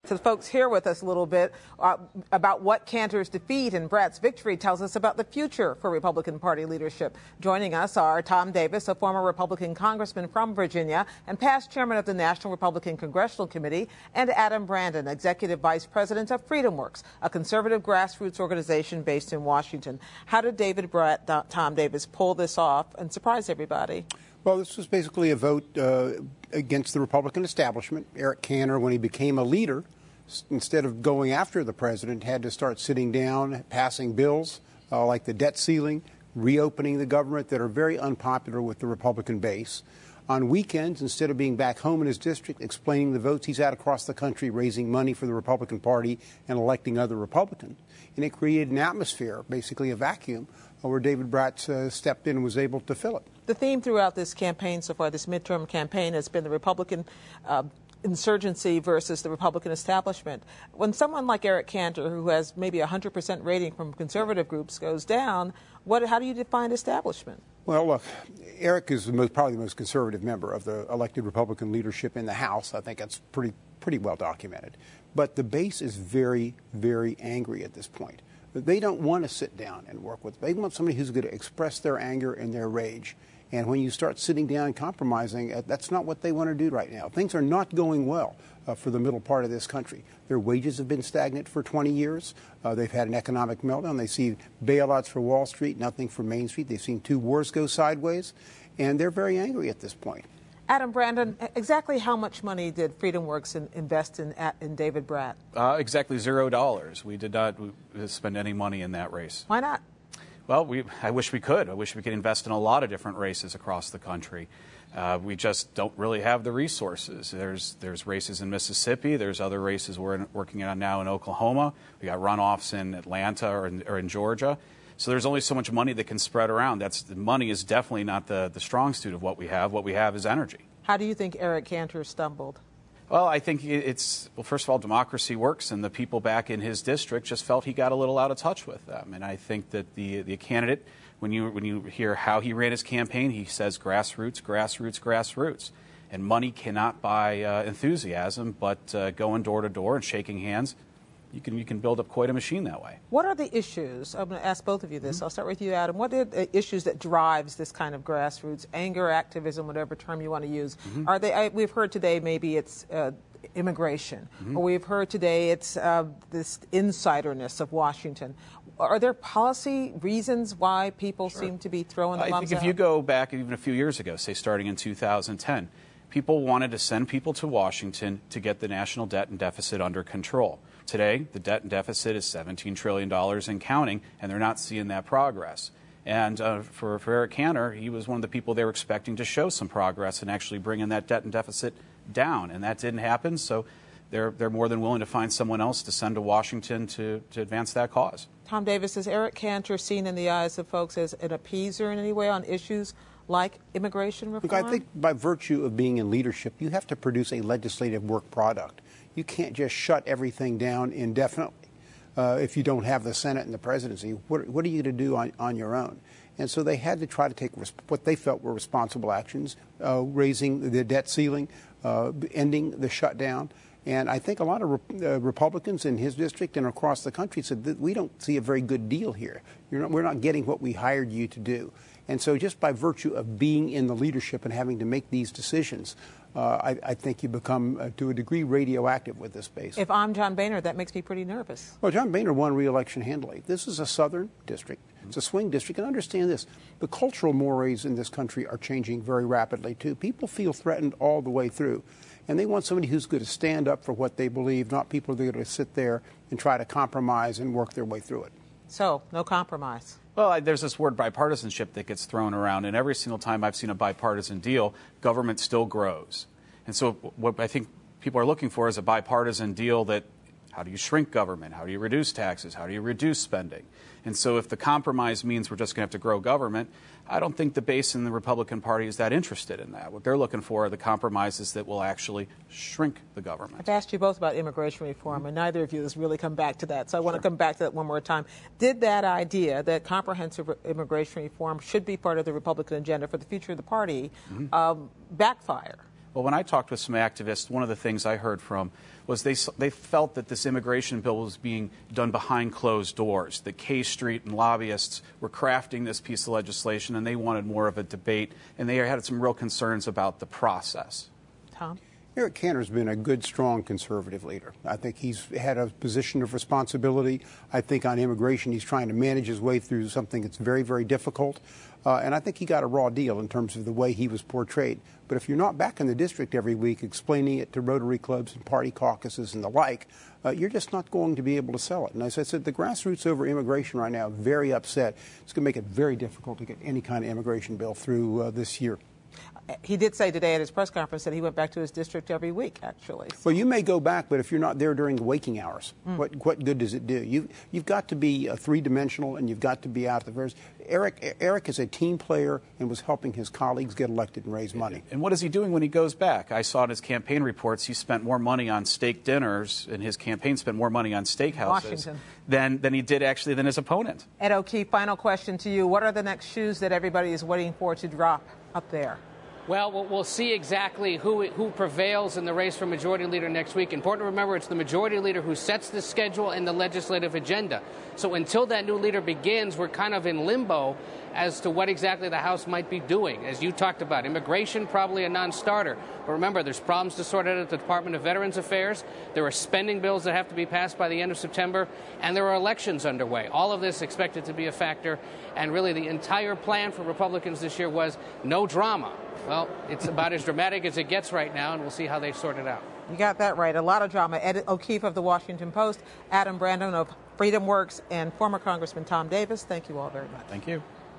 to the folks here with us a little bit about what Cantor's defeat and Bratt's victory tells us about the future for Republican Party leadership. Joining us are Tom Davis, a former Republican congressman from Virginia and past chairman of the National Republican Congressional Committee, and Adam Brandon, executive vice president of FreedomWorks, a conservative grassroots organization based in Washington. How did David Bratt, Tom Davis, pull this off and surprise everybody? Well, this was basically a vote against the Republican establishment. Eric Cantor, when he became a leader, instead of going after the president, had to start sitting down, passing bills like the debt ceiling, reopening the government that are very unpopular with the Republican base. On weekends, instead of being back home in his district, explaining the votes he's had across the country, raising money for the Republican Party and electing other Republicans. And it created an atmosphere, basically a vacuum, where David Bratt stepped in and was able to fill it. The theme throughout this campaign so far, this midterm campaign, has been the Republican insurgency versus the Republican establishment. When someone like Eric Cantor, who has maybe 100% rating from conservative groups, goes down, how do you define establishment? Well, look, Eric is probably the most conservative member of the elected Republican leadership in the House. I think that's pretty well documented. But the base is very, very angry at this point. They don't want to sit down and work with. They want somebody who's going to express their anger and their rage. And when you start sitting down and compromising, that's not what they want to do right now. Things are not going well for the middle part of this country. Their wages have been stagnant for 20 years. They've had an economic meltdown. They see bailouts for Wall Street, nothing for Main Street. They've seen 2 wars go sideways, and they're very angry at this point. Adam Brandon, exactly how much money did FreedomWorks invest in David Bratt? Exactly $0. We did not spend any money in that race. Why not? Well, I wish we could. I wish we could invest in a lot of different races across the country. We just don't really have the resources. There's races in Mississippi. There's other races we're working on now in Oklahoma. We got runoffs in Atlanta or in Georgia. So there's only so much money that can spread around. The money is definitely not the strong suit of what we have. What we have is energy. How do you think Eric Cantor stumbled? Well, I think first of all, democracy works, and the people back in his district just felt he got a little out of touch with them. And I think that the candidate, when you hear how he ran his campaign, he says grassroots, grassroots, grassroots. And money cannot buy enthusiasm, but going door to door and shaking hands, you can build up quite a machine that way. What are the issues? I'm going to ask both of you this. Mm-hmm. I'll start with you, Adam. What are the issues that drives this kind of grassroots anger, activism, whatever term you want to use? Mm-hmm. Are they? We've heard today maybe it's immigration, mm-hmm. or we've heard today it's this insiderness of Washington. Are there policy reasons why people seem to be throwing the thumbs out? If you go back even a few years ago, say starting in 2010, people wanted to send people to Washington to get the national debt and deficit under control. Today, the debt and deficit is $17 trillion and counting, and they're not seeing that progress. And for Eric Cantor, he was one of the people they were expecting to show some progress and actually bringing that debt and deficit down, and that didn't happen. So they're more than willing to find someone else to send to Washington to advance that cause. Tom Davis, is Eric Cantor seen in the eyes of folks as an appeaser in any way on issues like immigration reform? Look, I think by virtue of being in leadership, you have to produce a legislative work product. You can't just shut everything down indefinitely if you don't have the Senate and the presidency. What are you going to do on your own? And so they had to try to take what they felt were responsible actions, raising the debt ceiling, ending the shutdown. And I think a lot of Republicans in his district and across the country said that we don't see a very good deal here. We're not getting what we hired you to do. And so just by virtue of being in the leadership and having to make these decisions, I think you become, to a degree, radioactive with this base. If I'm John Boehner, that makes me pretty nervous. Well, John Boehner won re-election handily. This is a southern district. It's a swing district. And understand this, the cultural mores in this country are changing very rapidly, too. People feel threatened all the way through. And they want somebody who's going to stand up for what they believe, not people that are going to sit there and try to compromise and work their way through it. So, no compromise. Well, there's this word bipartisanship that gets thrown around, and every single time I've seen a bipartisan deal, government still grows. And so what I think people are looking for is a bipartisan deal that, how do you shrink government? How do you reduce taxes? How do you reduce spending? And so if the compromise means we're just going to have to grow government, I don't think the base in the Republican Party is that interested in that. What they're looking for are the compromises that will actually shrink the government. I've asked you both about immigration reform, and neither of you has really come back to that. So I want to come back to that one more time. Did that idea that comprehensive immigration reform should be part of the Republican agenda for the future of the party backfire? Well, when I talked with some activists, one of the things I heard from was they felt that this immigration bill was being done behind closed doors, that K Street and lobbyists were crafting this piece of legislation, and they wanted more of a debate, and they had some real concerns about the process. Tom? Eric Cantor's been a good, strong conservative leader. I think he's had a position of responsibility. I think on immigration he's trying to manage his way through something that's very, very difficult. And I think he got a raw deal in terms of the way he was portrayed. But if you're not back in the district every week explaining it to Rotary clubs and party caucuses and the like, you're just not going to be able to sell it. And as I said, the grassroots over immigration right now are very upset. It's going to make it very difficult to get any kind of immigration bill through this year. He did say today at his press conference that he went back to his district every week, actually. So. Well, you may go back, but if you're not there during the waking hours, what good does it do? You've got to be three-dimensional, and you've got to be out there. Eric is a team player and was helping his colleagues get elected and raise money. And what is he doing when he goes back? I saw in his campaign reports he spent more money on steak dinners, and his campaign spent more money on steakhouses than he did actually than his opponent. Ed O'Keefe, final question to you. What are the next shoes that everybody is waiting for to drop up there? Well, we'll see exactly who prevails in the race for majority leader next week. Important to remember, it's the majority leader who sets the schedule and the legislative agenda. So until that new leader begins, we're kind of in limbo as to what exactly the House might be doing. As you talked about, immigration, probably a non-starter. But remember, there's problems to sort out at the Department of Veterans Affairs. There are spending bills that have to be passed by the end of September. And there are elections underway. All of this expected to be a factor. And really, the entire plan for Republicans this year was no drama. Well, it's about as dramatic as it gets right now, and we'll see how they sort it out. You got that right. A lot of drama. Ed O'Keefe of the Washington Post, Adam Brandon of Freedom Works, and former Congressman Tom Davis. Thank you all very much. Thank you.